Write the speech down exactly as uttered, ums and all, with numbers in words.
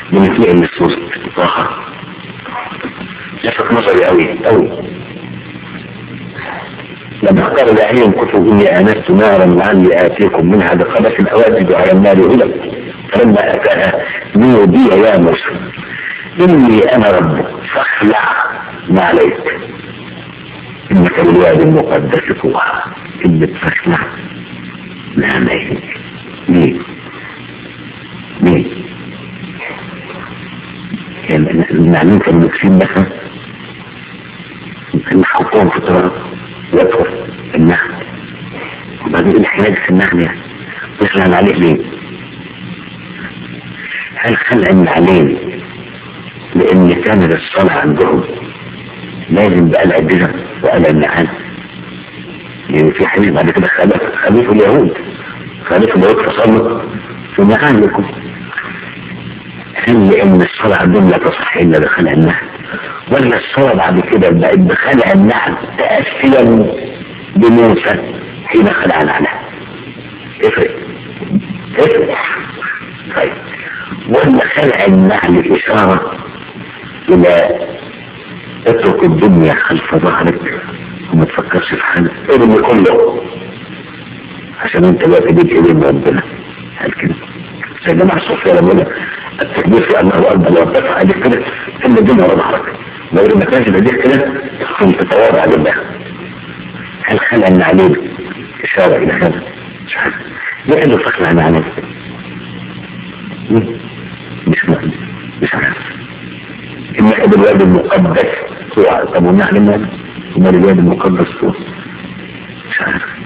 من الفعل الصوت طاهر. لفت نظري قوي قوي لما اختار العين كتب اني انست نارا لعلي اتيكم منها بقبس الاواسد على النار هدى فلما اتاها نودي يا موسى اني انا ربك فاخلع ما عليك انك بالوادي المقدس طوى. اللي بتخلع ما عليك ليه؟ ليه؟ يعني المعنين كانوا مكسين مثلا ممكن نحطهم في التراب يدخل النحل وبعدين الحياج في النحل يعني يخلع عليه ليه؟ هل خلع النعلين لان كان للصلاة عندهم لازم بقى العجزة وقلع النعال؟ يعني في حديث بعد كده خليفوا اليهود خليفوا اليهود فصلوا في نعالكم. هل لان الصلاة عندهم لا تصح الا بخلع النحل ولا الصلاة بعد كده بقت بخلع النحل تأثيرا بموسى حين خلع نعلها؟ افرق افرق طيب ولا خلع النعل إشارة إلى اترك الدنيا خلف ظهرك وما تفكرش في حالك ارمي كله عشان انت بقى تجيب ايدين ربنا. هل كده؟ يا جماعة الصوفية لما التكبير في الله أكبر لو ارتفع عليك كده ان الدنيا ورا ظهرك لو ما كانش بديك كده كنت تتواضع لله. هل خلع النعلين إشارة إلى هذا؟ مش عارف ليه اللي تخلع النعلين؟ مش مهم مش عارف إنك بالواد المقدس هو طب ونعلم هذا وما الواد المقدس هو مش عارف